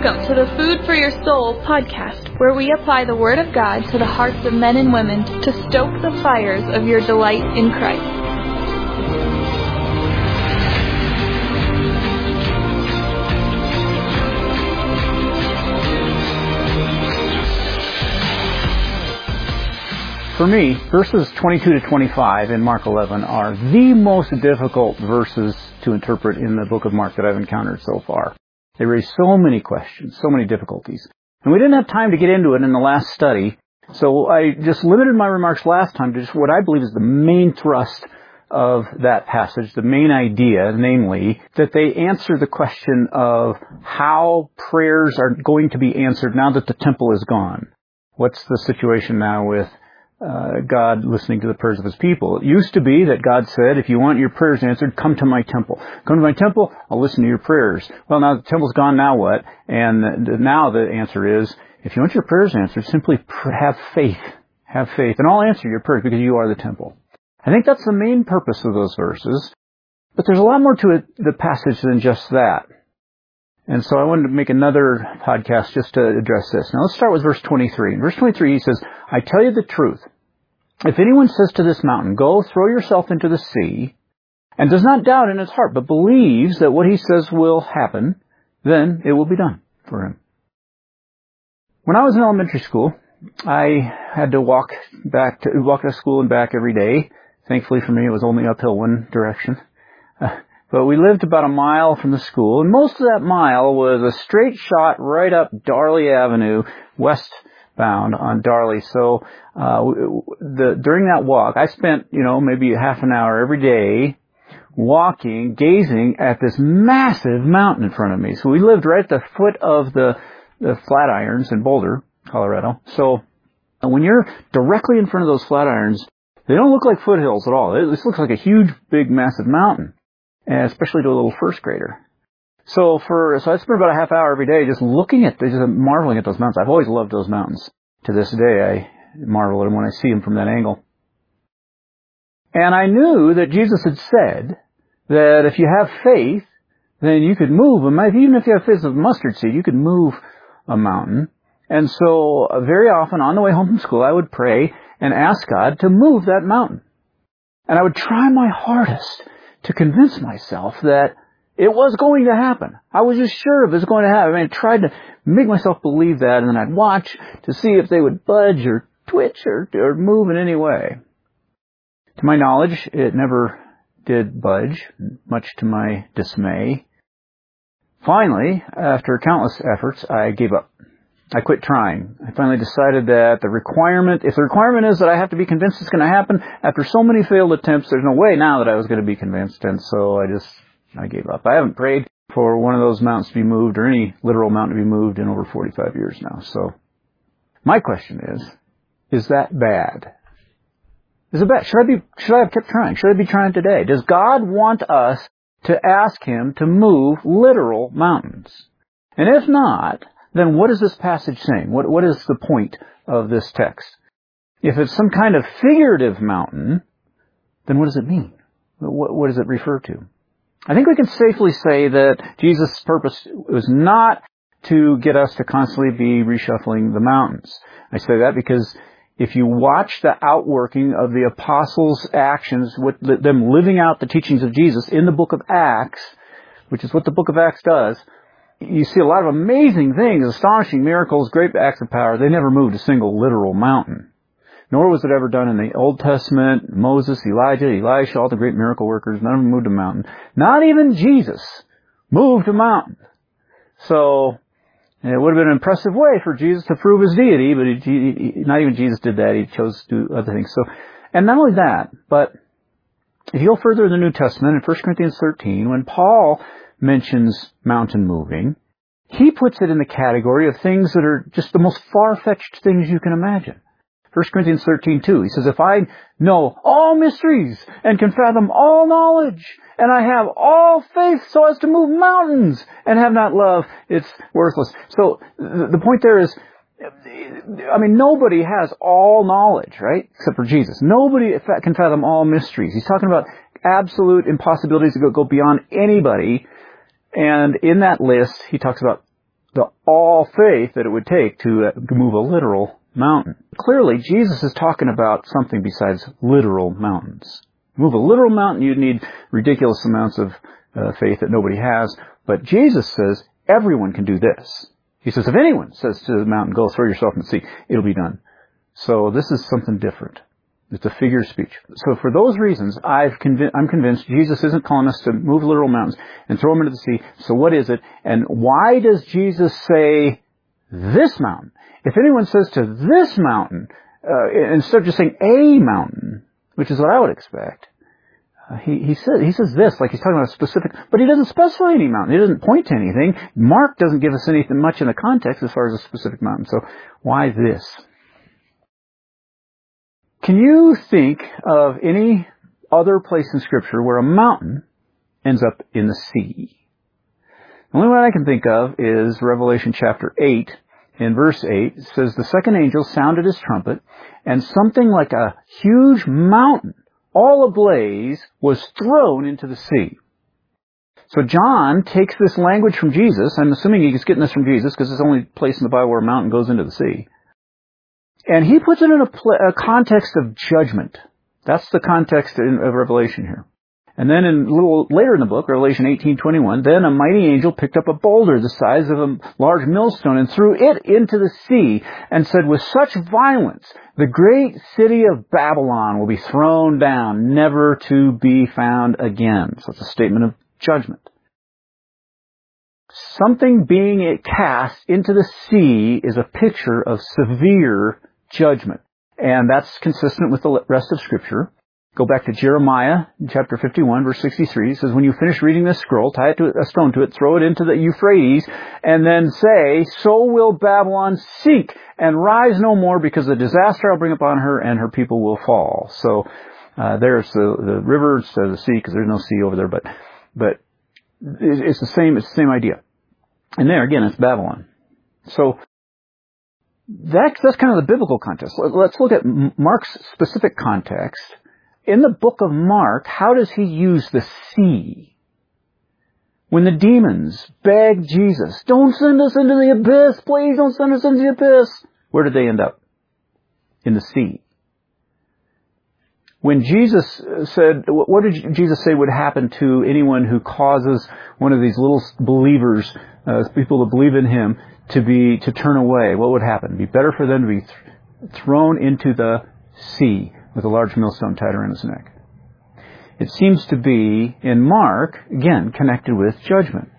Welcome to the Food for Your Soul podcast, where we apply the Word of God to the hearts of men and women to stoke the fires of your delight in Christ. For me, verses 22 to 25 in Mark 11 are the most difficult verses to interpret in the book of Mark that I've encountered so far. They raise so many questions, so many difficulties. And we didn't have time to get into it in the last study, so I just limited my remarks last time to just what I believe is the main thrust of that passage, the main idea, namely, that they answer the question of how prayers are going to be answered now that the temple is gone. What's the situation now with God listening to the prayers of His people? It used to be that God said, if you want your prayers answered, come to my temple. Come to my temple, I'll listen to your prayers. Well, now the temple's gone, now what? And now the answer is, if you want your prayers answered, simply have faith. Have faith, and I'll answer your prayers because you are the temple. I think that's the main purpose of those verses, but there's a lot more to the passage than just that. And so I wanted to make another podcast just to address this. Now let's start with verse 23. In verse 23 he says, I tell you the truth. If anyone says to this mountain, go throw yourself into the sea, and does not doubt in his heart, but believes that what he says will happen, then it will be done for him. When I was in elementary school, I had to walk to school and back every day. Thankfully for me, it was only uphill one direction. But we lived about a mile from the school, and most of that mile was a straight shot right up Darley Avenue, westbound on Darley. So during that walk, I spent, maybe half an hour every day walking, gazing at this massive mountain in front of me. So we lived right at the foot of the Flatirons in Boulder, Colorado. So when you're directly in front of those Flatirons, they don't look like foothills at all. This looks like a huge, big, massive mountain. And especially to a little first grader. So I spent about a half hour every day just marveling at those mountains. I've always loved those mountains. To this day, I marvel at them when I see them from that angle. And I knew that Jesus had said that if you have faith, then you could move them. Even if you have faith of mustard seed, you could move a mountain. And so very often on the way home from school, I would pray and ask God to move that mountain. And I would try my hardest to convince myself that it was going to happen. I was just sure it was going to happen. I tried to make myself believe that, and then I'd watch to see if they would budge or twitch or move in any way. To my knowledge, it never did budge, much to my dismay. Finally, after countless efforts, I gave up. I quit trying. I finally decided that if the requirement is that I have to be convinced it's going to happen, after so many failed attempts, there's no way now that I was going to be convinced, and so I gave up. I haven't prayed for one of those mountains to be moved, or any literal mountain to be moved, in over 45 years now. So, my question is that bad? Is it bad? Should I have kept trying? Should I be trying today? Does God want us to ask Him to move literal mountains? And if not, then what is this passage saying? What is the point of this text? If it's some kind of figurative mountain, then what does it mean? What does it refer to? I think we can safely say that Jesus' purpose was not to get us to constantly be reshuffling the mountains. I say that because if you watch the outworking of the apostles' actions, with them living out the teachings of Jesus in the book of Acts, which is what the book of Acts does, you see a lot of amazing things, astonishing miracles, great acts of power. They never moved a single literal mountain. Nor was it ever done in the Old Testament. Moses, Elijah, Elisha, all the great miracle workers, none of them moved a mountain. Not even Jesus moved a mountain. So it would have been an impressive way for Jesus to prove His deity, but not even Jesus did that. He chose to do other things. And not only that, but if you go further in the New Testament, in 1 Corinthians 13, when Paul mentions mountain moving, he puts it in the category of things that are just the most far-fetched things you can imagine. 1 Corinthians 13:2, he says, if I know all mysteries and can fathom all knowledge, and I have all faith so as to move mountains and have not love, it's worthless. So the point there is, nobody has all knowledge, right? Except for Jesus. Nobody can fathom all mysteries. He's talking about absolute impossibilities that go beyond anybody. And in that list, he talks about the all faith that it would take to move a literal mountain. Clearly, Jesus is talking about something besides literal mountains. Move a literal mountain, you'd need ridiculous amounts of faith that nobody has. But Jesus says everyone can do this. He says, if anyone says to the mountain, go throw yourself in the sea, it'll be done. So this is something different. It's a figure of speech. So for those reasons, I'm convinced Jesus isn't calling us to move literal mountains and throw them into the sea. So what is it? And why does Jesus say this mountain? If anyone says to this mountain, instead of just saying a mountain, which is what I would expect, he says this, like he's talking about a specific, but he doesn't specify any mountain. He doesn't point to anything. Mark doesn't give us anything much in the context as far as a specific mountain. So why this? Can you think of any other place in Scripture where a mountain ends up in the sea? The only one I can think of is Revelation chapter 8. In verse 8, it says, the second angel sounded his trumpet, and something like a huge mountain, all ablaze, was thrown into the sea. So John takes this language from Jesus. I'm assuming he's getting this from Jesus because it's the only place in the Bible where a mountain goes into the sea. And he puts it in a context of judgment. That's the context of Revelation here. And then a little later in the book, Revelation 18:21, then a mighty angel picked up a boulder the size of a large millstone and threw it into the sea and said, with such violence, the great city of Babylon will be thrown down, never to be found again. So it's a statement of judgment. Something being cast into the sea is a picture of severe judgment. And that's consistent with the rest of Scripture. Go back to Jeremiah, chapter 51, verse 63. It says, when you finish reading this scroll, tie it to a stone to it, throw it into the Euphrates, and then say, so will Babylon sink and rise no more, because the disaster I'll bring upon her and her people will fall. So there's the river instead of the sea, because there's no sea over there, but it's the same idea. And there again, it's Babylon. So that's kind of the biblical context. Let's look at Mark's specific context. In the book of Mark, how does he use the sea? When the demons begged Jesus, don't send us into the abyss, please don't send us into the abyss. Where did they end up? In the sea. When Jesus said, what did Jesus say would happen to anyone who causes one of these little believers, people that believe in him, to turn away? What would happen? It'd be better for them to be thrown into the sea with a large millstone tied around his neck. It seems to be, in Mark, again, connected with judgment.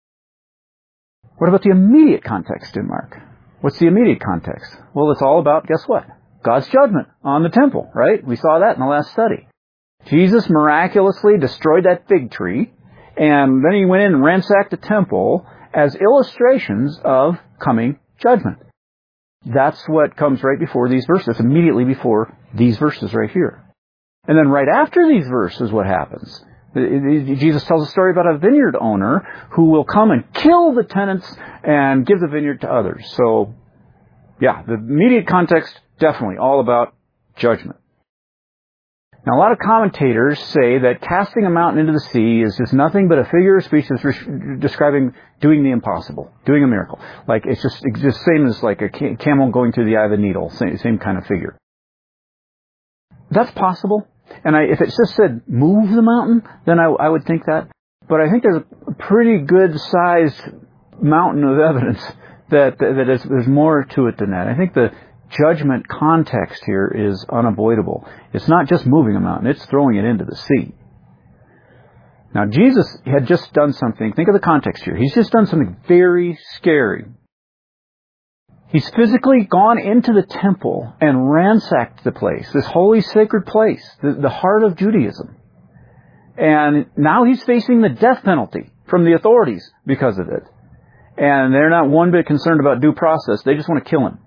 What about the immediate context in Mark? What's the immediate context? Well, it's all about, guess what? God's judgment on the temple, right? We saw that in the last study. Jesus miraculously destroyed that fig tree, and then he went in and ransacked the temple as illustrations of coming judgment. That's what comes right before these verses, immediately before these verses right here. And then right after these verses, what happens? Jesus tells a story about a vineyard owner who will come and kill the tenants and give the vineyard to others. So, yeah, the immediate context, definitely all about judgment. Now, a lot of commentators say that casting a mountain into the sea is just nothing but a figure of speech that's describing doing the impossible, doing a miracle. Like, it's just same as like a camel going through the eye of a needle, same kind of figure. That's possible. And if it just said move the mountain, then I would think that. But I think there's a pretty good sized mountain of evidence that there's more to it than that. I think the judgment context here is unavoidable. It's not just moving a mountain, it's throwing it into the sea. Now, Jesus had just done something, think of the context here. He's just done something very scary. He's physically gone into the temple and ransacked the place, this holy sacred place, the heart of Judaism. And now he's facing the death penalty from the authorities because of it. And they're not one bit concerned about due process, they just want to kill him.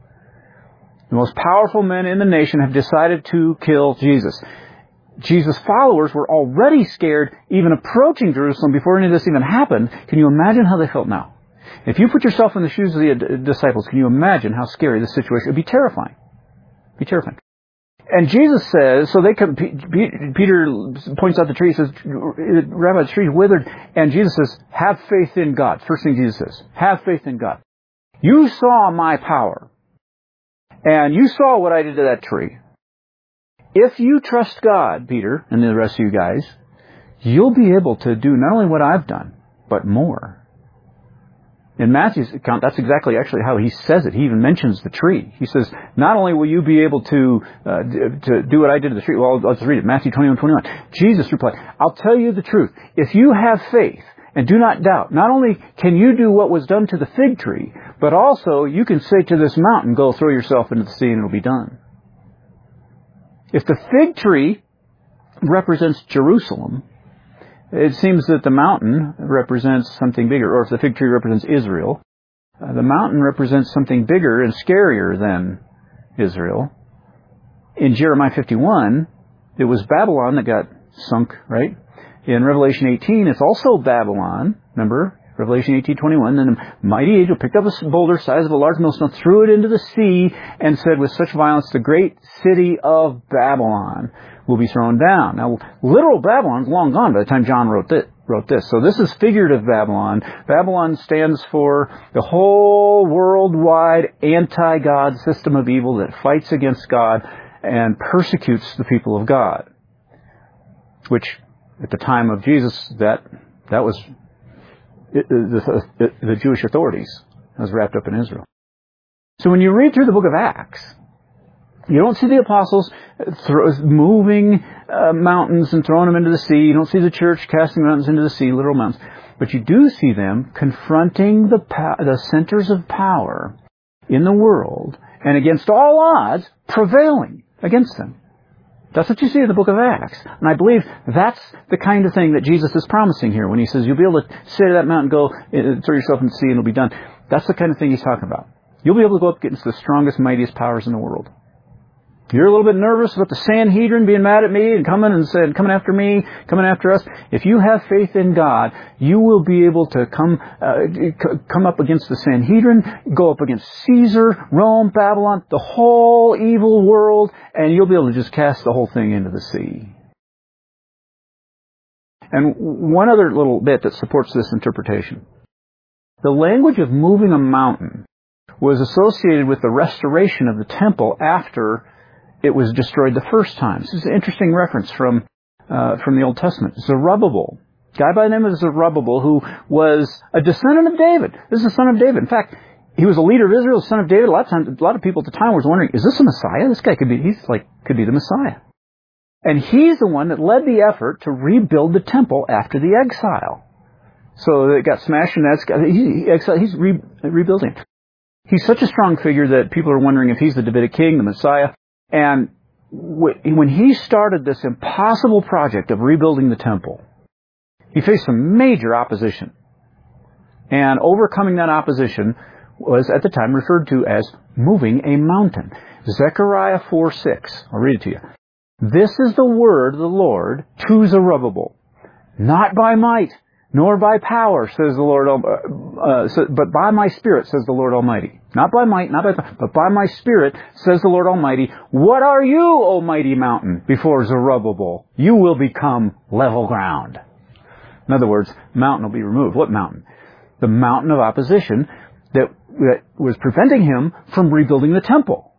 The most powerful men in the nation have decided to kill Jesus. Jesus' followers were already scared even approaching Jerusalem before any of this even happened. Can you imagine how they felt now? If you put yourself in the shoes of the disciples, can you imagine how scary this situation would be? Terrifying. Be terrifying. And Jesus says, so Peter points out the tree, he says, Rabbi, the tree is withered. And Jesus says, have faith in God. First thing Jesus says, have faith in God. You saw my power. And you saw what I did to that tree. If you trust God, Peter, and the rest of you guys, you'll be able to do not only what I've done, but more. In Matthew's account, that's exactly actually how he says it. He even mentions the tree. He says, not only will you be able to do what I did to the tree. Well, let's read it. Matthew 21:21. Jesus replied, I'll tell you the truth. If you have faith and do not doubt, not only can you do what was done to the fig tree, but also you can say to this mountain, go throw yourself into the sea and it'll be done. If the fig tree represents Jerusalem, it seems that the mountain represents something bigger. Or if the fig tree represents Israel, the mountain represents something bigger and scarier than Israel. In Jeremiah 51, it was Babylon that got sunk, right? In Revelation 18, it's also Babylon. Remember? Revelation 18:21. Then a mighty angel picked up a boulder the size of a large millstone, threw it into the sea, and said, with such violence, the great city of Babylon will be thrown down. Now, literal Babylon's long gone by the time John wrote this. So this is figurative Babylon. Babylon stands for the whole worldwide anti-God system of evil that fights against God and persecutes the people of God. Which, at the time of Jesus, that was the Jewish authorities. That was wrapped up in Israel. So when you read through the book of Acts, you don't see the apostles moving mountains and throwing them into the sea. You don't see the church casting mountains into the sea, literal mountains. But you do see them confronting the centers of power in the world and against all odds prevailing against them. That's what you see in the book of Acts. And I believe that's the kind of thing that Jesus is promising here when he says you'll be able to say to that mountain, go throw yourself in the sea and it'll be done. That's the kind of thing he's talking about. You'll be able to go up against the strongest, mightiest powers in the world. You're a little bit nervous about the Sanhedrin being mad at me and coming after me, coming after us. If you have faith in God, you will be able to come up against the Sanhedrin, go up against Caesar, Rome, Babylon, the whole evil world, and you'll be able to just cast the whole thing into the sea. And one other little bit that supports this interpretation. The language of moving a mountain was associated with the restoration of the temple after it was destroyed the first time. This is an interesting reference from the Old Testament. Zerubbabel, a guy by the name of Zerubbabel, who was a descendant of David. This is the son of David. In fact, he was a leader of Israel, the son of David. A lot of people at the time was wondering, is this a Messiah? This guy could be the Messiah. And he's the one that led the effort to rebuild the temple after the exile. So it got smashed, and he's rebuilding. He's such a strong figure that people are wondering if he's the Davidic king, the Messiah. And when he started this impossible project of rebuilding the temple, he faced some major opposition. And overcoming that opposition was at the time referred to as moving a mountain. Zechariah 4:6. I'll read it to you. This is the word of the Lord to Zerubbabel. Not by might, nor by power, says the Lord, but by my Spirit, says the Lord Almighty. Not by might, not by power, but by my Spirit, says the Lord Almighty. What are you, O mighty mountain, before Zerubbabel? You will become level ground. In other words, mountain will be removed. What mountain? The mountain of opposition that was preventing him from rebuilding the temple.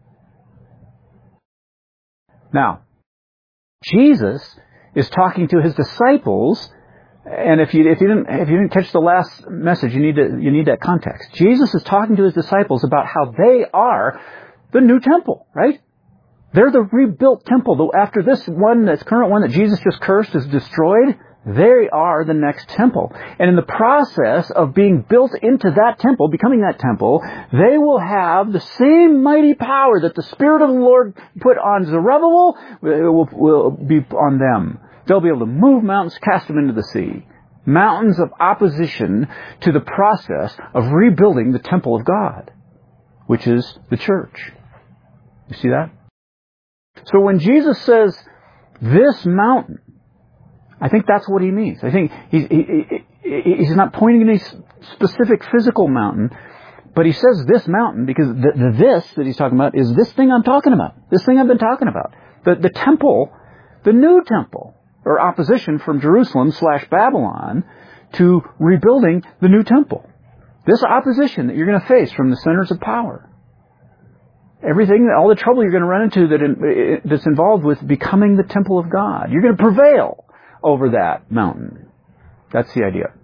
Now, Jesus is talking to his disciples. And if you didn't catch the last message, you need that context. Jesus is talking to his disciples about how they are the new temple, right? They're the rebuilt temple. After this current one that Jesus just cursed is destroyed, they are the next temple. And in the process of being built into that temple, becoming that temple, they will have the same mighty power that the Spirit of the Lord put on Zerubbabel will be on them. They'll be able to move mountains, cast them into the sea. Mountains of opposition to the process of rebuilding the temple of God, which is the church. You see that? So when Jesus says, this mountain, I think that's what he means. I think he's not pointing at any specific physical mountain, But he says this mountain because the this that he's talking about is this thing I'm talking about. This thing I've been talking about. The temple, the new temple, or opposition from Jerusalem/Babylon to rebuilding the new temple. This opposition that you're going to face from the centers of power. Everything, all the trouble you're going to run into that's involved with becoming the temple of God. You're going to prevail over that mountain. That's the idea.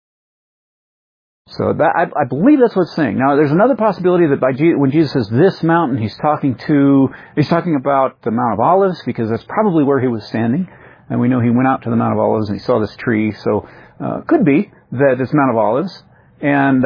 So that, I believe that's what it's saying. Now, there's another possibility that when Jesus says this mountain, he's talking about the Mount of Olives, because that's probably where he was standing. And we know he went out to the Mount of Olives and he saw this tree. So, could be that it's Mount of Olives. And,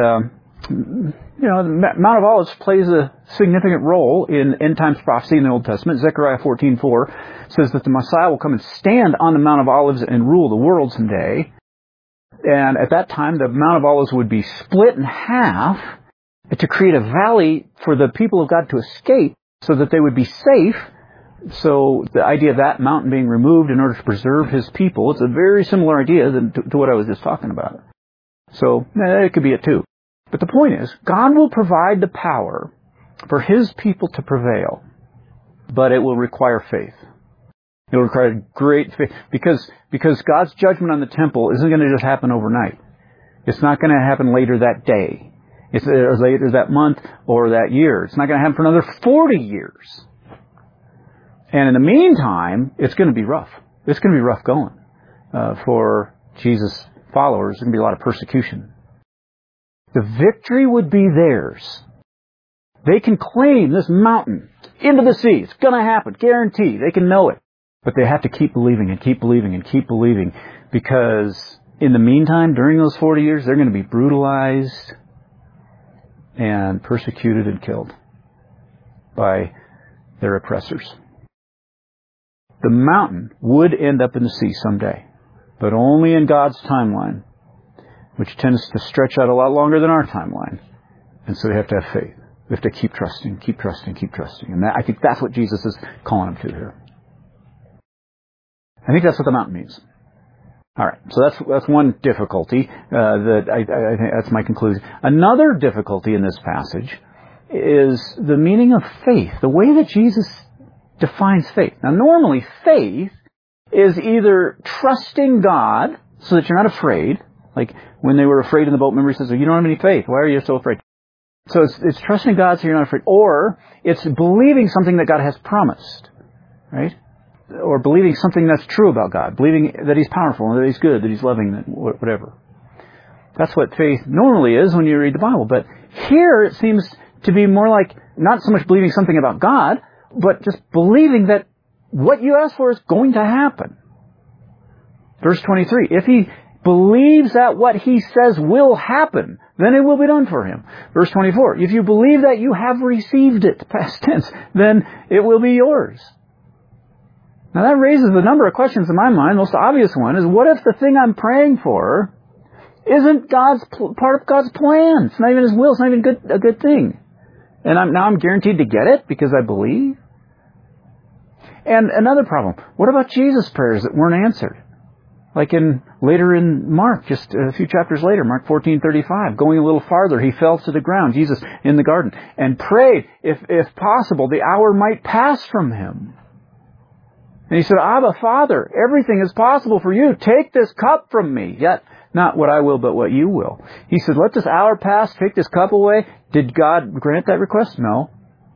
the Mount of Olives plays a significant role in end times prophecy in the Old Testament. Zechariah 14:4 says that the Messiah will come and stand on the Mount of Olives and rule the world someday. And at that time, the Mount of Olives would be split in half to create a valley for the people of God to escape so that they would be safe. So the idea of that mountain being removed in order to preserve his people, it's a very similar idea to what I was just talking about. So it could be it too. But the point is, God will provide the power for his people to prevail, but it will require faith. It will require great faith, because God's judgment on the temple isn't going to just happen overnight. It's not going to happen later that day. It's later that month or that year. It's not going to happen for another 40 years. And in the meantime, it's going to be rough. It's going to be rough going for Jesus' followers. There's going to be a lot of persecution. The victory would be theirs. They can claim this mountain into the sea. It's going to happen. Guaranteed. They can know it. But they have to keep believing and keep believing and keep believing, because in the meantime, during those 40 years, they're going to be brutalized and persecuted and killed by their oppressors. The mountain would end up in the sea someday, but only in God's timeline, which tends to stretch out a lot longer than our timeline. And so they have to have faith. We have to keep trusting, keep trusting, keep trusting. And I think that's what Jesus is calling them to here. I think that's what the mountain means. All right, so that's one difficulty. I think that's my conclusion. Another difficulty in this passage is the meaning of faith, the way that Jesus defines faith. Now, normally faith is either trusting God so that you're not afraid. Like when they were afraid in the boat, remember he says, "You don't have any faith. Why are you so afraid?" So it's trusting God so you're not afraid, or it's believing something that God has promised, right? Or believing something that's true about God, believing that he's powerful, that he's good, that he's loving, that whatever. That's what faith normally is when you read the Bible. But here it seems to be more like not so much believing something about God, but just believing that what you ask for is going to happen. Verse 23, if he believes that what he says will happen, then it will be done for him. Verse 24, if you believe that you have received it, past tense, then it will be yours. Now that raises a number of questions in my mind. The most obvious one is, what if the thing I'm praying for isn't part of God's plan? It's not even his will. It's not even a good thing. And I'm guaranteed to get it because I believe? And another problem, what about Jesus' prayers that weren't answered? Like later in Mark, just a few chapters later, Mark 14:35, going a little farther, he fell to the ground, Jesus in the garden, and prayed, if possible, the hour might pass from him. And he said, "Abba, Father, everything is possible for you. Take this cup from me, yet not what I will, but what you will." He said, "Let this hour pass, take this cup away." Did God grant that request? No.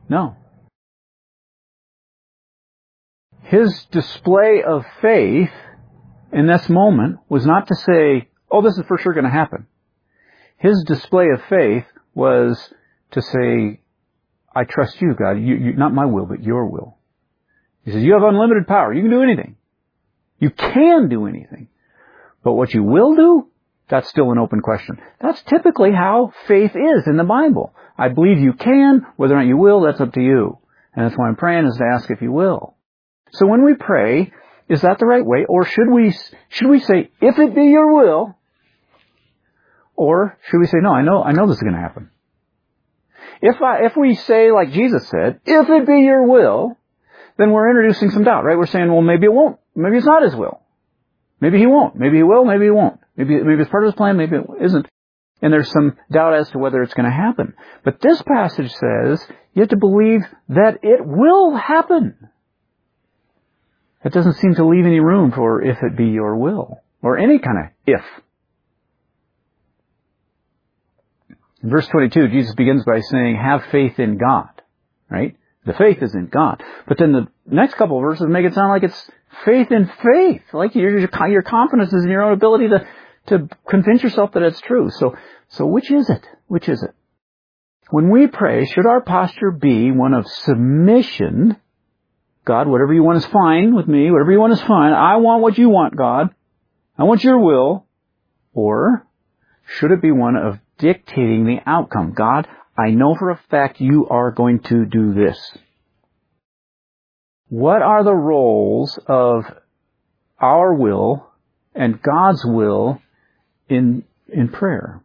His display of faith in this moment was not to say, "Oh, this is for sure going to happen." His display of faith was to say, "I trust you, God. You, not my will, but your will." He says, "You have unlimited power. You can do anything. You can do anything. But what you will do, that's still an open question." That's typically how faith is in the Bible. I believe you can. Whether or not you will, that's up to you. And that's why I'm praying, is to ask if you will. So when we pray, is that the right way? Or should we say, "If it be your will"? Or should we say, "No, I know this is going to happen"? If we say, like Jesus said, "If it be your will," then we're introducing some doubt, right? We're saying, well, maybe it won't. Maybe it's not his will. Maybe he won't. Maybe he will. Maybe he won't. Maybe it's part of his plan. Maybe it isn't. And there's some doubt as to whether it's going to happen. But this passage says you have to believe that it will happen. It doesn't seem to leave any room for if it be your will, or any kind of if. In verse 22, Jesus begins by saying, have faith in God, right? The faith is in God. But then the next couple of verses make it sound like it's faith in faith. Like your confidence is in your own ability to convince yourself that it's true. So which is it? Which is it? When we pray, should our posture be one of submission? God, whatever you want is fine with me. Whatever you want is fine. I want what you want, God. I want your will. Or should it be one of dictating the outcome? God, I know for a fact you are going to do this. What are the roles of our will and God's will in prayer?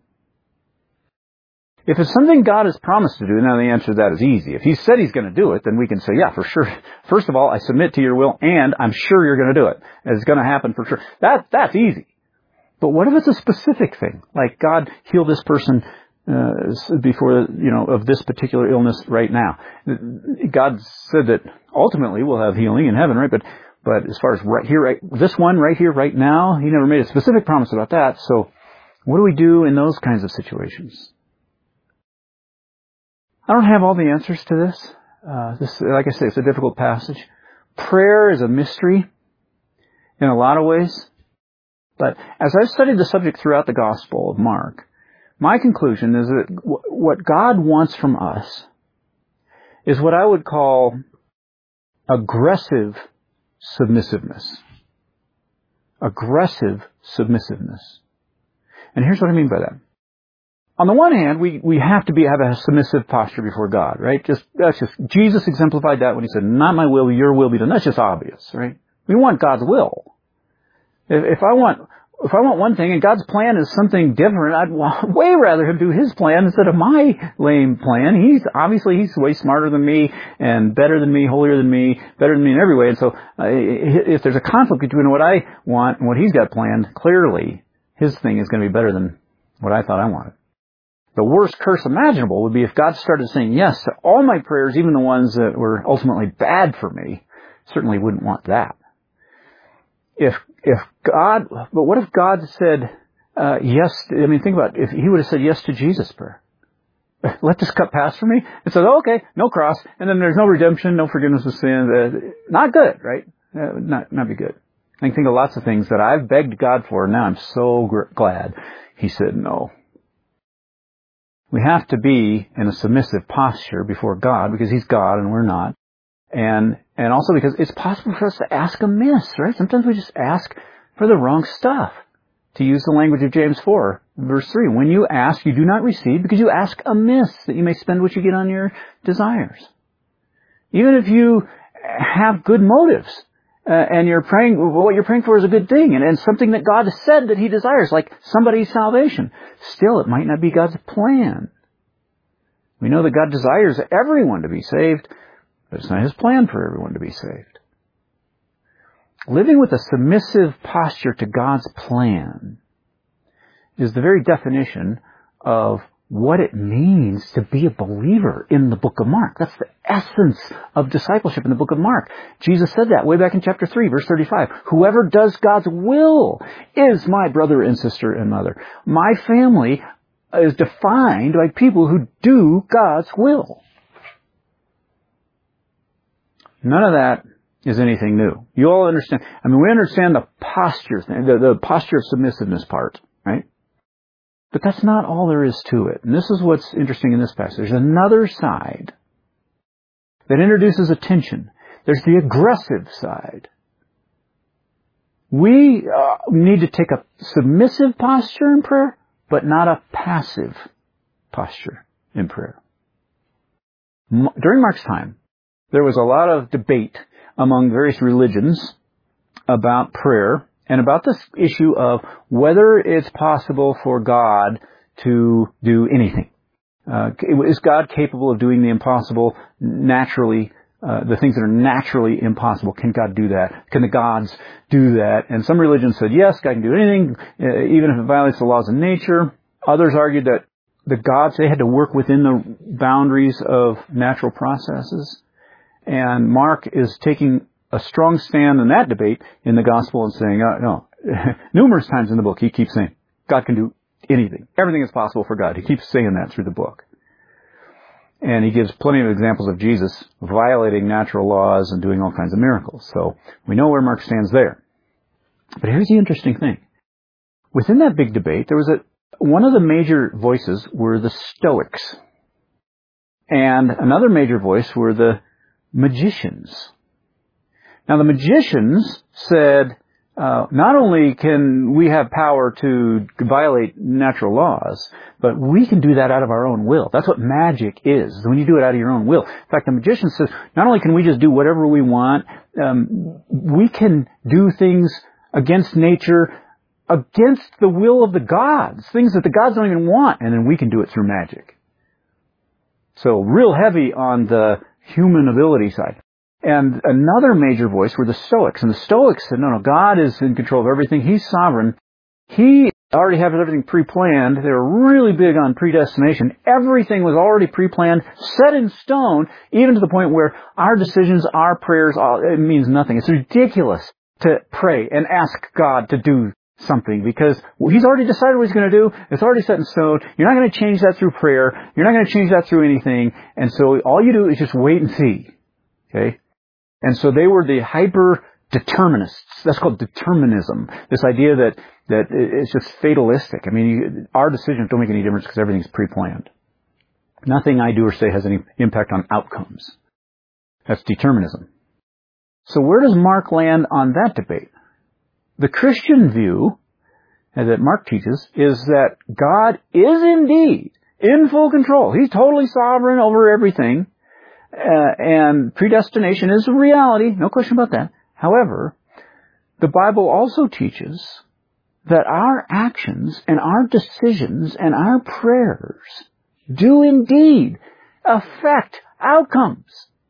If it's something God has promised to do, now the answer to that is easy. If He said He's going to do it, then we can say, yeah, for sure. First of all, I submit to your will, and I'm sure you're going to do it. It's going to happen for sure. That's easy. But what if it's a specific thing? Like God healed this person before, of this particular illness right now. God said that ultimately we'll have healing in heaven, right? But as far as this one right here, right now, He never made a specific promise about that. So what do we do in those kinds of situations? I don't have all the answers to this. Like I say, it's a difficult passage. Prayer is a mystery in a lot of ways. But as I've studied the subject throughout the Gospel of Mark, my conclusion is that what God wants from us is what I would call aggressive submissiveness. Aggressive submissiveness. And here's what I mean by that. On the one hand, we have to have a submissive posture before God, right? Jesus exemplified that when He said, not my will, your will be done. That's just obvious, right? We want God's will. If I want one thing and God's plan is something different, I'd way rather Him do His plan instead of my lame plan. He's way smarter than me and better than me, holier than me, better than me in every way. And so, if there's a conflict between what I want and what He's got planned, clearly His thing is going to be better than what I thought I wanted. The worst curse imaginable would be if God started saying yes to all my prayers, even the ones that were ultimately bad for me. Certainly wouldn't want that. But what if God said yes? Think about it. If He would have said yes to Jesus' prayer. Let this cup pass from me. And said, okay, no cross. And then there's no redemption, no forgiveness of sin. Not good, right? Not be good. I can think of lots of things that I've begged God for, and now I'm so glad He said no. We have to be in a submissive posture before God because He's God and we're not. And also because it's possible for us to ask amiss, right? Sometimes we just ask for the wrong stuff. To use the language of James 4, verse 3, when you ask, you do not receive because you ask amiss, that you may spend what you get on your desires. Even if you have good motives, and what you're praying for is a good thing, and something that God has said that He desires, like somebody's salvation, still it might not be God's plan. We know that God desires everyone to be saved, but it's not His plan for everyone to be saved. Living with a submissive posture to God's plan is the very definition of what it means to be a believer in the book of Mark. That's the essence of discipleship in the book of Mark. Jesus said that way back in chapter 3, verse 35. Whoever does God's will is my brother and sister and mother. My family is defined by people who do God's will. None of that is anything new. You all understand. We understand the posture thing, the posture of submissiveness part, right? But that's not all there is to it. And this is what's interesting in this passage. There's another side that introduces a tension. There's the aggressive side. We need to take a submissive posture in prayer, but not a passive posture in prayer. During Mark's time, there was a lot of debate among various religions about prayer and about this issue of whether it's possible for God to do anything. Is God capable of doing the impossible naturally, the things that are naturally impossible? Can God do that? Can the gods do that? And some religions said, yes, God can do anything, even if it violates the laws of nature. Others argued that the gods, they had to work within the boundaries of natural processes. And Mark is taking a strong stand in that debate in the gospel and saying, no, numerous times in the book he keeps saying, God can do anything. Everything is possible for God. He keeps saying that through the book. And he gives plenty of examples of Jesus violating natural laws and doing all kinds of miracles. So we know where Mark stands there. But here's the interesting thing. Within that big debate, there was one of the major voices were the Stoics. And another major voice were the magicians. Now the magicians said, not only can we have power to violate natural laws, but we can do that out of our own will. That's what magic is, when you do it out of your own will. In fact, the magician says, not only can we just do whatever we want, we can do things against nature, against the will of the gods, things that the gods don't even want, and then we can do it through magic. So real heavy on the human ability side. And another major voice were the Stoics. And the Stoics said, no, God is in control of everything. He's sovereign. He already has everything pre-planned. They were really big on predestination. Everything was already pre-planned, set in stone, even to the point where our decisions, our prayers, it means nothing. It's ridiculous to pray and ask God to do something because He's already decided what He's going to do. It's already set in stone. You're not going to change that through prayer. You're not going to change that through anything. And so all you do is just wait and see. Okay? And so they were the hyper-determinists. That's called determinism. This idea that it's just fatalistic. I mean, our decisions don't make any difference because everything's pre-planned. Nothing I do or say has any impact on outcomes. That's determinism. So where does Mark land on that debate? The Christian view that Mark teaches is that God is indeed in full control. He's totally sovereign over everything. And predestination is a reality, no question about that. However, the Bible also teaches that our actions and our decisions and our prayers do indeed affect outcomes.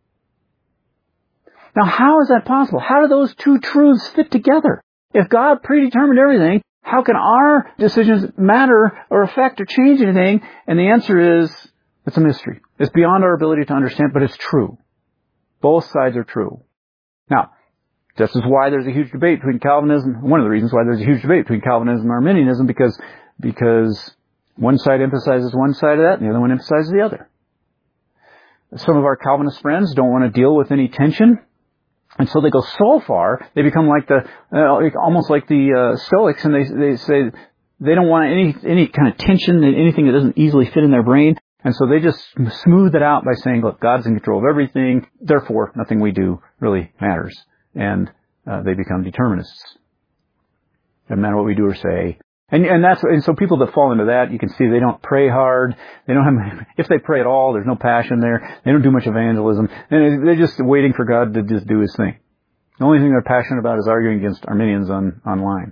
Now, how is that possible? How do those two truths fit together? If God predetermined everything, how can our decisions matter or affect or change anything? And the answer is, it's a mystery. It's beyond our ability to understand, but it's true. Both sides are true. Now, this is why there's a huge debate between Calvinism. One of the reasons why there's a huge debate between Calvinism and Arminianism, because one side emphasizes one side of that, and the other one emphasizes the other. Some of our Calvinist friends don't want to deal with any tension, and so they go so far they become like almost like the Stoics, and they say they don't want any kind of tension, anything that doesn't easily fit in their brain. And so they just smooth it out by saying, look, God's in control of everything, therefore nothing we do really matters. And they become determinists. Doesn't matter what we do or say. And so people that fall into that, you can see they don't pray hard. They don't have, if they pray at all, there's no passion there. They don't do much evangelism. And they're just waiting for God to just do His thing. The only thing they're passionate about is arguing against Arminians online.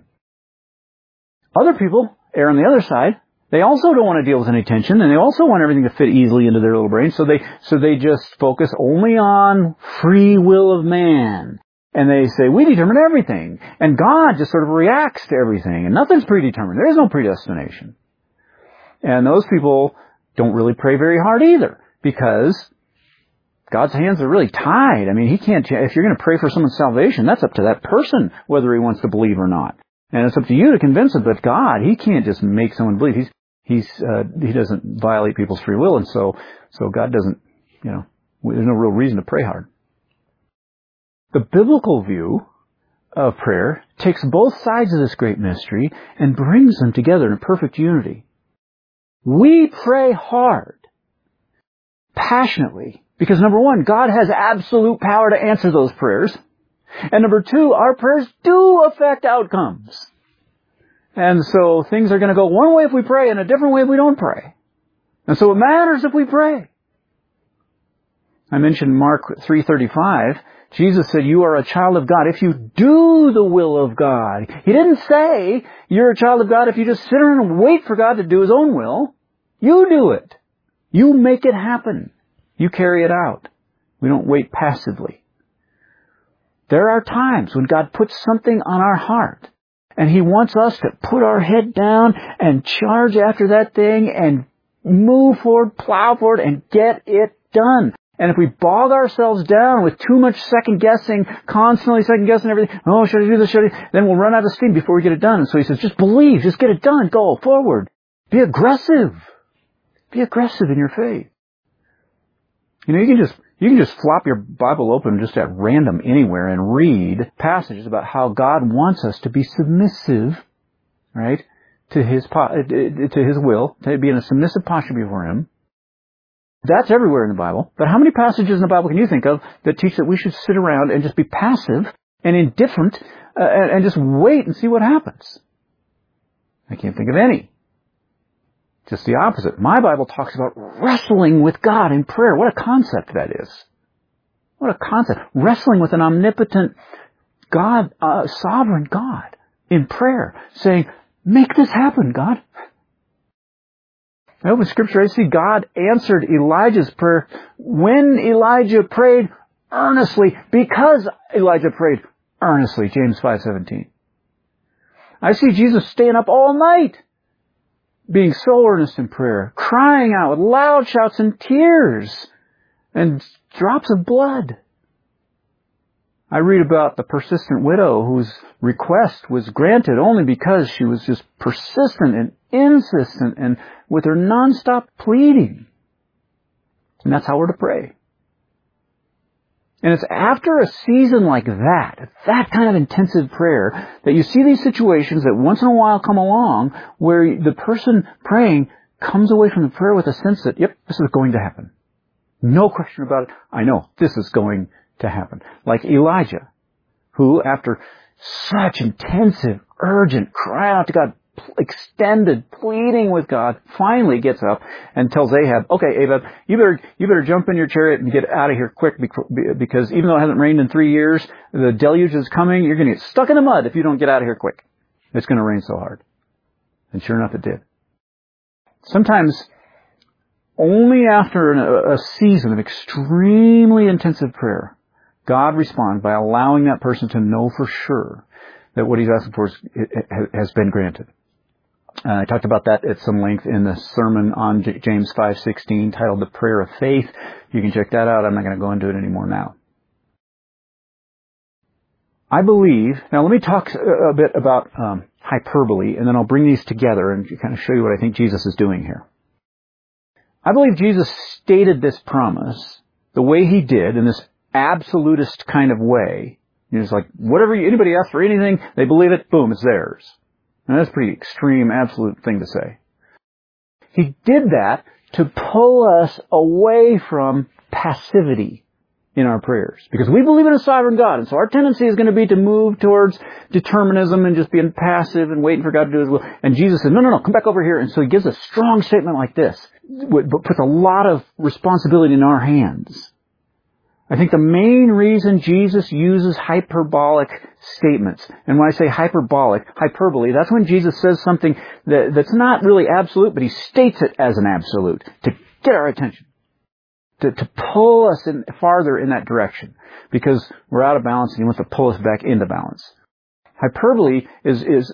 Other people err on the other side. They also don't want to deal with any tension, and they also want everything to fit easily into their little brain. So they just focus only on free will of man. And they say, we determine everything. And God just sort of reacts to everything. And nothing's predetermined. There is no predestination. And those people don't really pray very hard either, because God's hands are really tied. I mean, He can't, if you're going to pray for someone's salvation, that's up to that person whether he wants to believe or not. And it's up to you to convince them, but God, He can't just make someone believe. He doesn't violate people's free will, and so God doesn't, there's no real reason to pray hard. The biblical view of prayer takes both sides of this great mystery and brings them together in perfect unity. We pray hard, passionately, because number one, God has absolute power to answer those prayers. And number two, our prayers do affect outcomes. And so things are going to go one way if we pray and a different way if we don't pray. And so it matters if we pray. I mentioned Mark 3:35. Jesus said, you are a child of God if you do the will of God. He didn't say you're a child of God if you just sit around and wait for God to do His own will. You do it. You make it happen. You carry it out. We don't wait passively. There are times when God puts something on our heart, And He wants us to put our head down and charge after that thing and move forward, plow forward, and get it done. And if we bog ourselves down with too much second guessing, constantly second guessing everything, oh, should I do this, should I? Then we'll run out of steam before we get it done. And so He says, just believe, just get it done, go forward. Be aggressive. Be aggressive in your faith. You know, you can just flop your Bible open just at random anywhere and read passages about how God wants us to be submissive, right, to His will, to be in a submissive posture before Him. That's everywhere in the Bible. But how many passages in the Bible can you think of that teach that we should sit around and just be passive and indifferent and just wait and see what happens? I can't think of any. Just the opposite. My Bible talks about wrestling with God in prayer. What a concept that is. What a concept. Wrestling with an omnipotent God, sovereign God in prayer. Saying, make this happen, God. I open Scripture, I see God answered Elijah's prayer when Elijah prayed earnestly, because Elijah prayed earnestly. James 5:17. I see Jesus staying up all night, being so earnest in prayer, crying out with loud shouts and tears and drops of blood. I read about the persistent widow whose request was granted only because she was just persistent and insistent and with her nonstop pleading. And that's how we're to pray. And it's after a season like that kind of intensive prayer, that you see these situations that once in a while come along where the person praying comes away from the prayer with a sense that, yep, this is going to happen. No question about it. I know this is going to happen. Like Elijah, who after such intensive, urgent cry out to God, extended pleading with God, finally gets up and tells Ahab, okay, Ahab, you better jump in your chariot and get out of here quick, because even though it hasn't rained in 3 years, the deluge is coming, you're going to get stuck in the mud if you don't get out of here quick. It's going to rain so hard. And sure enough, it did. Sometimes only after a season of extremely intensive prayer, God responds by allowing that person to know for sure that what he's asking for has been granted. I talked about that at some length in the sermon on James 5:16 titled The Prayer of Faith. You can check that out. I'm not going to go into it anymore now. I believe, now let me talk a bit about hyperbole, and then I'll bring these together and kind of show you what I think Jesus is doing here. I believe Jesus stated this promise the way He did, in this absolutist kind of way. It's like, whatever anybody asks for anything, they believe it, boom, it's theirs. And that's a pretty extreme, absolute thing to say. He did that to pull us away from passivity in our prayers. Because we believe in a sovereign God, and so our tendency is going to be to move towards determinism and just being passive and waiting for God to do His will. And Jesus says, no, come back over here. And so He gives a strong statement like this, but puts a lot of responsibility in our hands. I think the main reason Jesus uses hyperbolic statements, and when I say hyperbole, that's when Jesus says something that's not really absolute, but He states it as an absolute to get our attention, to pull us in farther in that direction, because we're out of balance and He wants to pull us back into balance. Hyperbole is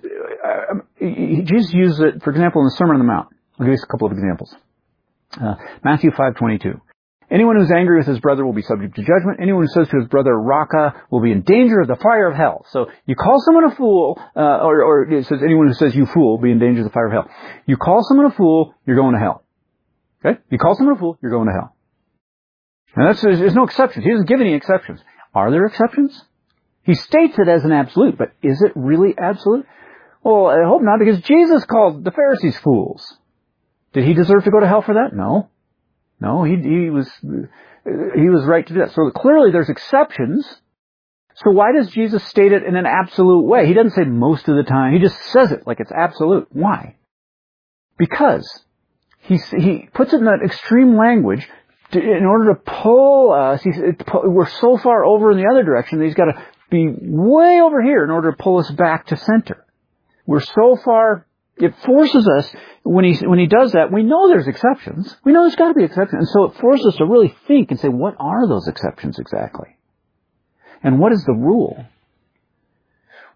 Jesus uses it, for example, in the Sermon on the Mount. I'll give you a couple of examples. Matthew 5:22. Anyone who's angry with his brother will be subject to judgment. Anyone who says to his brother, Raka, will be in danger of the fire of hell. So you call someone a fool, or it says anyone who says you fool will be in danger of the fire of hell. You call someone a fool, you're going to hell. Okay? You call someone a fool, you're going to hell. And there's no exceptions. He doesn't give any exceptions. Are there exceptions? He states it as an absolute, but is it really absolute? Well, I hope not, because Jesus called the Pharisees fools. Did He deserve to go to hell for that? No. No, he was right to do that. So clearly there's exceptions. So why does Jesus state it in an absolute way? He doesn't say most of the time. He just says it like it's absolute. Why? Because he puts it in that extreme language in order to pull us. We're so far over in the other direction that He's got to be way over here in order to pull us back to center. We're so far. It forces us, when he does that, we know there's exceptions. We know there's got to be exceptions. And so it forces us to really think and say, what are those exceptions exactly? And what is the rule?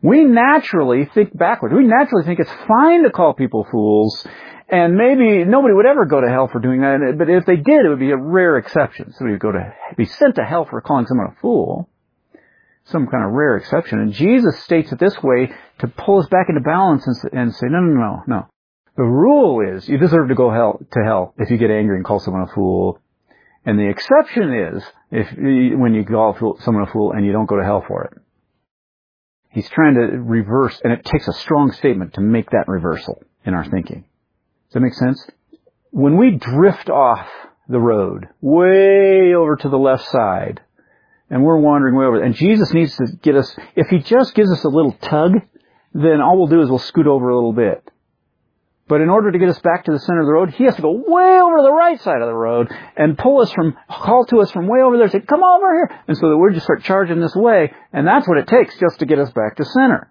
We naturally think backwards. We naturally think it's fine to call people fools, and maybe nobody would ever go to hell for doing that, but if they did, it would be a rare exception. Somebody would be sent to hell for calling someone a fool. Some kind of rare exception. And Jesus states it this way to pull us back into balance and say, no. The rule is you deserve to go to hell if you get angry and call someone a fool. And the exception is when you call someone a fool and you don't go to hell for it. He's trying to reverse, and it takes a strong statement to make that reversal in our thinking. Does that make sense? When we drift off the road, way over to the left side, and we're wandering way over, and Jesus needs to get us, if He just gives us a little tug, then all we'll do is we'll scoot over a little bit. But in order to get us back to the center of the road, He has to go way over to the right side of the road and call to us from way over there, say, come over here. And so that we just start charging this way, and that's what it takes just to get us back to center.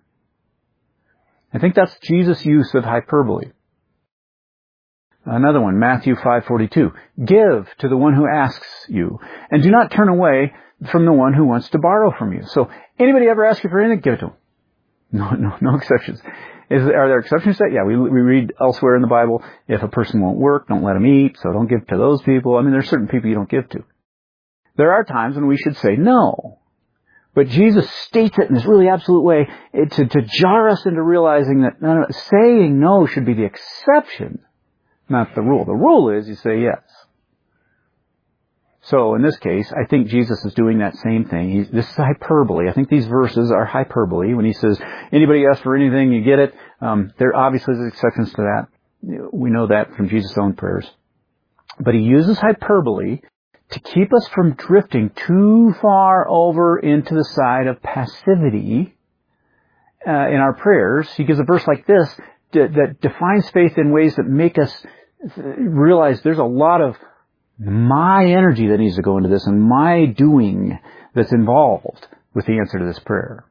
I think that's Jesus' use of hyperbole. Another one, Matthew 5:42. Give to the one who asks you, and do not turn away from the one who wants to borrow from you. So, anybody ever ask you for anything? Give it to them. No exceptions. Are there exceptions to that? Yeah, we read elsewhere in the Bible, if a person won't work, don't let him eat, so don't give to those people. I mean, there's certain people you don't give to. There are times when we should say no. But Jesus states it in this really absolute way to jar us into realizing that saying no should be the exception, not the rule. The rule is you say yes. So in this case, I think Jesus is doing that same thing. This is hyperbole. I think these verses are hyperbole. When He says, anybody asks for anything, you get it. There obviously is exceptions to that. We know that from Jesus' own prayers. But He uses hyperbole to keep us from drifting too far over into the side of passivity in our prayers. He gives a verse like this that defines faith in ways that make us realize there's a lot of my energy that needs to go into this and my doing that's involved with the answer to this prayer.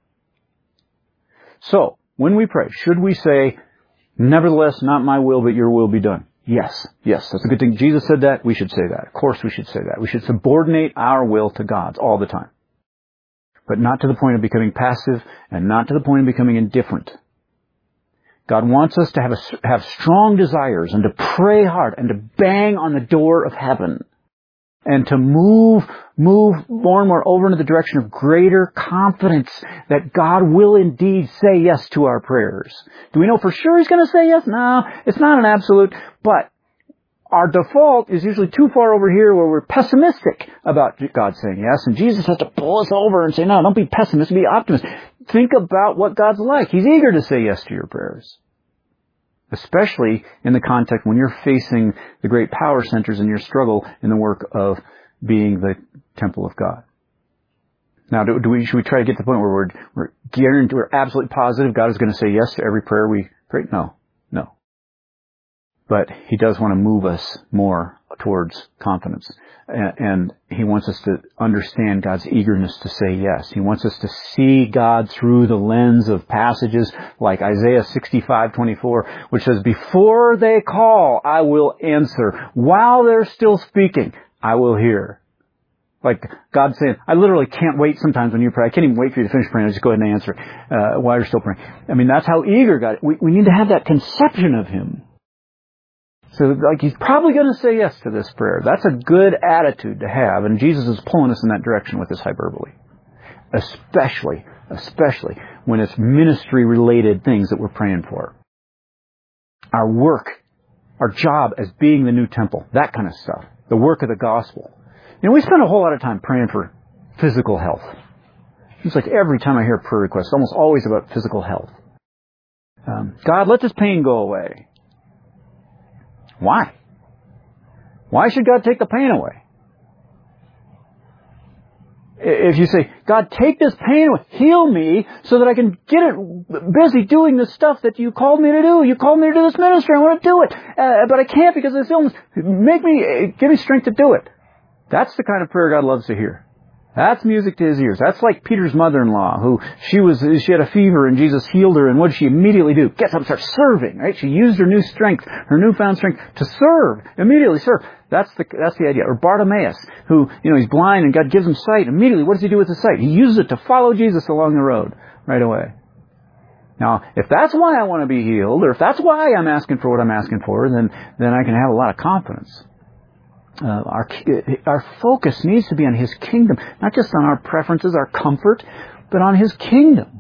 So, when we pray, should we say, nevertheless, not my will, but your will be done? Yes, that's a good thing. Jesus said that. We should say that. Of course we should say that. We should subordinate our will to God's all the time. But not to the point of becoming passive and not to the point of becoming indifferent. God wants us to have strong desires and to pray hard and to bang on the door of heaven and to move more and more over into the direction of greater confidence that God will indeed say yes to our prayers. Do we know for sure He's going to say yes? No, it's not an absolute, but our default is usually too far over here where we're pessimistic about God saying yes, and Jesus has to pull us over and say, no, don't be pessimistic, be optimist. Think about what God's like. He's eager to say yes to your prayers. Especially in the context when you're facing the great power centers in your struggle in the work of being the temple of God. Now, should we try to get to the point where we're absolutely positive God is going to say yes to every prayer we pray? No. But He does want to move us more towards confidence. And He wants us to understand God's eagerness to say yes. He wants us to see God through the lens of passages like Isaiah 65:24, which says, before they call, I will answer. While they're still speaking, I will hear. Like God saying, I literally can't wait sometimes when you pray. I can't even wait for you to finish praying. I just go ahead and answer while you're still praying. I mean, that's how eager God is. We need to have that conception of Him. So, He's probably going to say yes to this prayer. That's a good attitude to have, and Jesus is pulling us in that direction with this hyperbole. Especially when it's ministry-related things that we're praying for. Our work, our job as being the new temple, that kind of stuff. The work of the gospel. We spend a whole lot of time praying for physical health. It's like every time I hear a prayer request, it's almost always about physical health. God, let this pain go away. Why? Why should God take the pain away? If you say, God, take this pain away, heal me so that I can get it busy doing the stuff that you called me to do. You called me to do this ministry. I want to do it. But I can't because of this illness. Give me strength to do it. That's the kind of prayer God loves to hear. That's music to His ears. That's like Peter's mother-in-law, who she had a fever and Jesus healed her, and what did she immediately do? Gets up and starts serving, right? She used her newfound strength to serve. Immediately serve. That's the idea. Or Bartimaeus, who, he's blind and God gives him sight. Immediately, what does he do with his sight? He uses it to follow Jesus along the road right away. Now, if that's why I want to be healed, or if that's why I'm asking for what I'm asking for, then I can have a lot of confidence. Our focus needs to be on His kingdom, not just on our preferences, our comfort, but on His kingdom.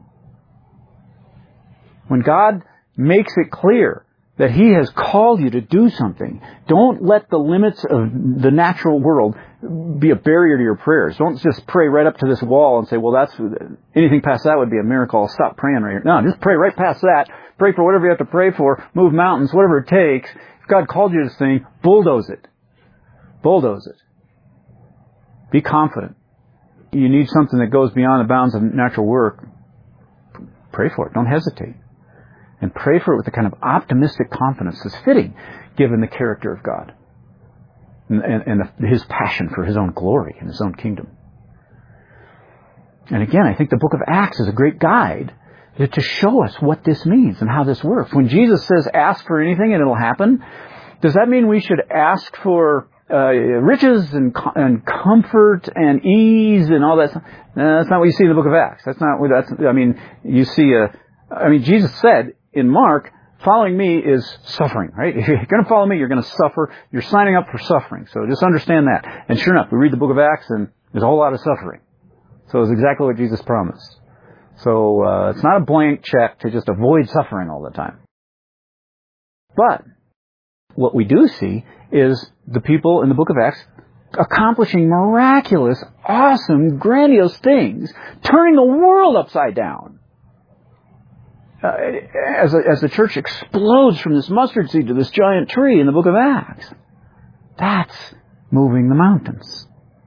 When God makes it clear that He has called you to do something, don't let the limits of the natural world be a barrier to your prayers. Don't just pray right up to this wall and say, well, anything past that would be a miracle. I'll stop praying right here. No, just pray right past that. Pray for whatever you have to pray for. Move mountains, whatever it takes. If God called you to this thing, bulldoze it. Bulldoze it. Be confident. You need something that goes beyond the bounds of natural work. Pray for it. Don't hesitate. And pray for it with the kind of optimistic confidence that's fitting given the character of God and His passion for His own glory and His own kingdom. And again, I think the book of Acts is a great guide to show us what this means and how this works. When Jesus says, ask for anything and it'll happen, does that mean we should ask for riches and comfort and ease and all that stuff? That's not what you see in the book of Acts. Jesus said in Mark, following me is suffering, right? If you're going to follow me, you're going to suffer. You're signing up for suffering. So just understand that. And sure enough, we read the book of Acts and there's a whole lot of suffering. So it's exactly what Jesus promised. So it's not a blank check to just avoid suffering all the time. But what we do see is the people in the book of Acts accomplishing miraculous, awesome, grandiose things, turning the world upside down. As the church explodes from this mustard seed to this giant tree in the book of Acts. That's moving the mountains.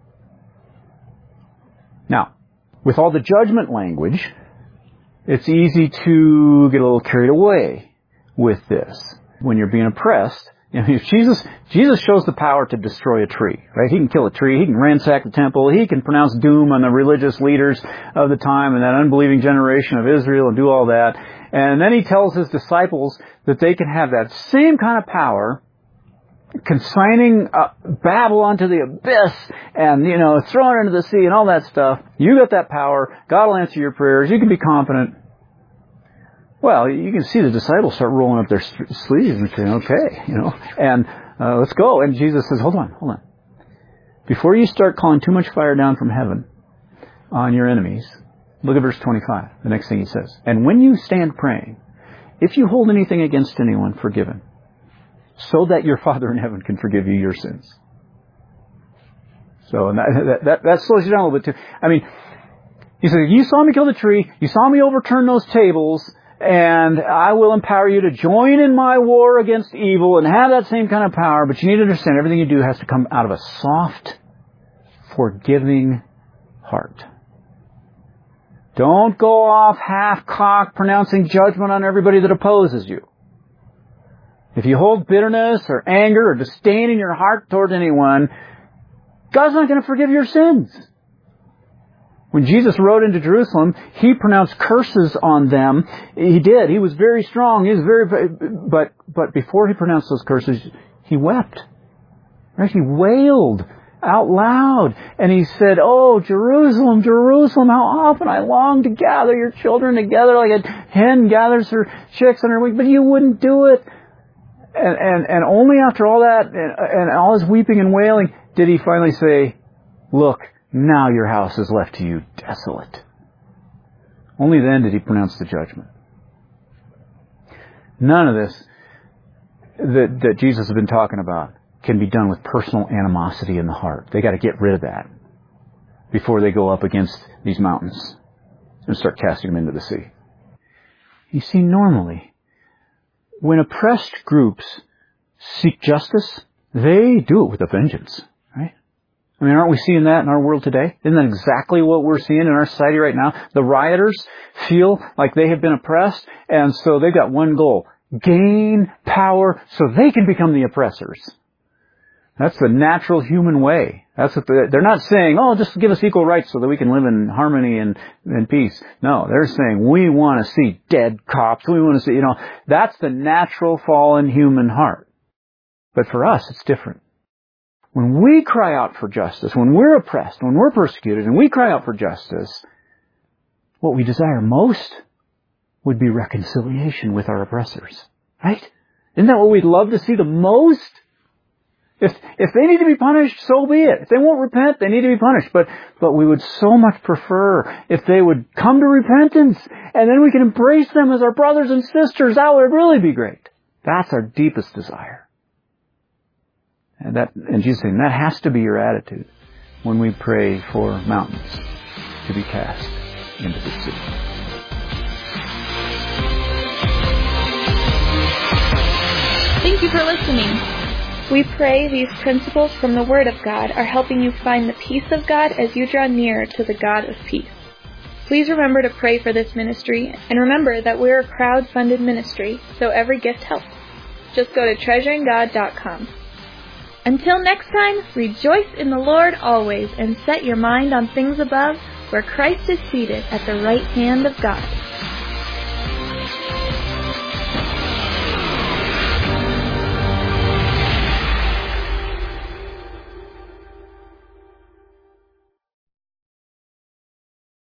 Now, with all the judgment language, it's easy to get a little carried away with this. When you're being oppressed, if Jesus shows the power to destroy a tree, right? He can kill a tree, He can ransack the temple, He can pronounce doom on the religious leaders of the time and that unbelieving generation of Israel and do all that. And then He tells His disciples that they can have that same kind of power, consigning Babylon to the abyss and, throwing it into the sea and all that stuff. You got that power. God will answer your prayers. You can be confident. Well, you can see the disciples start rolling up their sleeves and saying, okay, and let's go. And Jesus says, hold on. Before you start calling too much fire down from heaven on your enemies, look at verse 25, the next thing He says. And when you stand praying, if you hold anything against anyone, forgive him, so that your Father in heaven can forgive you your sins. So and that slows you down a little bit too. He said, you saw me kill the tree, you saw me overturn those tables, and I will empower you to join in my war against evil and have that same kind of power, but you need to understand everything you do has to come out of a soft, forgiving heart. Don't go off half-cocked pronouncing judgment on everybody that opposes you. If you hold bitterness or anger or disdain in your heart toward anyone, God's not going to forgive your sins. When Jesus rode into Jerusalem, He pronounced curses on them. He did. He was very strong. But before He pronounced those curses, He wept. Right? He wailed out loud. And He said, oh, Jerusalem, Jerusalem, how often I long to gather your children together like a hen gathers her chicks on her wing, but you wouldn't do it. And only after all that and all His weeping and wailing did He finally say, look, now your house is left to you desolate. Only then did He pronounce the judgment. None of this that Jesus has been talking about can be done with personal animosity in the heart. They got to get rid of that before they go up against these mountains and start casting them into the sea. You see, normally, when oppressed groups seek justice, they do it with a vengeance, right? Aren't we seeing that in our world today? Isn't that exactly what we're seeing in our society right now? The rioters feel like they have been oppressed, and so they've got one goal: gain power so they can become the oppressors. That's the natural human way. That's what they're not saying, oh, just give us equal rights so that we can live in harmony and peace. No, they're saying we want to see dead cops. We want to see, that's the natural fallen human heart. But for us, it's different. When we cry out for justice, when we're oppressed, when we're persecuted, and we cry out for justice, what we desire most, would be reconciliation with our oppressors. Right? Isn't that what we'd love to see the most? If they need to be punished, so be it. If they won't repent, they need to be punished. But we would so much prefer if they would come to repentance, and then we can embrace them as our brothers and sisters. That would really be great. That's our deepest desire. And Jesus saying that has to be your attitude when we pray for mountains to be cast into the sea. Thank you for listening. We pray these principles from the Word of God are helping you find the peace of God as you draw nearer to the God of peace. Please remember to pray for this ministry, and remember that we're a crowd-funded ministry, so every gift helps. Just go to treasuringgod.com. Until next time, rejoice in the Lord always, and set your mind on things above, where Christ is seated at the right hand of God.